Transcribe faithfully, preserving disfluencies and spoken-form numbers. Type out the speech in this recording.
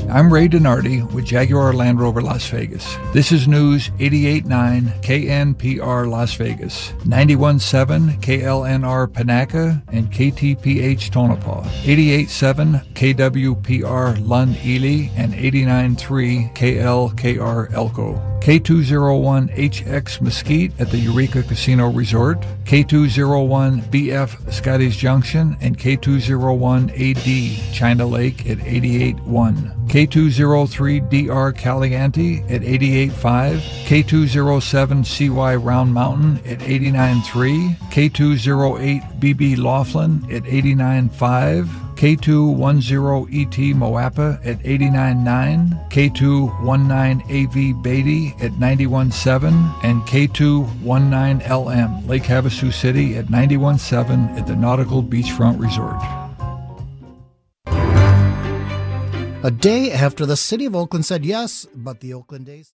I'm Ray Donardi with Jaguar Land Rover Las Vegas. This is News eighty-eight point nine K N P R Las Vegas, ninety-one point seven K L N R Panaca, and K T P H Tonopah, eighty-eight point seven K W P R Lund Ely, and eighty-nine point three K L K R Elko. K two oh one H X Mesquite at the Eureka Casino Resort, K two oh one B F Scotty's Junction, and K two oh one A D China Lake at eighty-eight point one. K two oh three D R Caliente at eighty-eight point five, K two oh seven C Y Round Mountain at eighty-nine point three, K two oh eight B B Laughlin at eighty-nine point five, K two ten E T Moapa at eighty-nine point nine, K two nineteen A V Beatty at ninety-one point seven, and K two nineteen L M Lake Havasu City at ninety-one point seven at the Nautical Beachfront Resort. A day after the city of Oakland said yes, but the Oakland A's